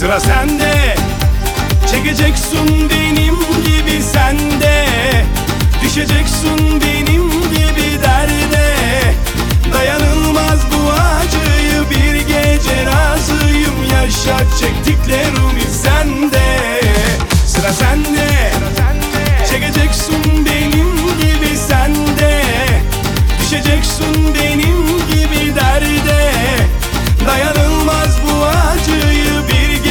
Sıra sende, çekeceksin benim gibi sen de, düşeceksin benim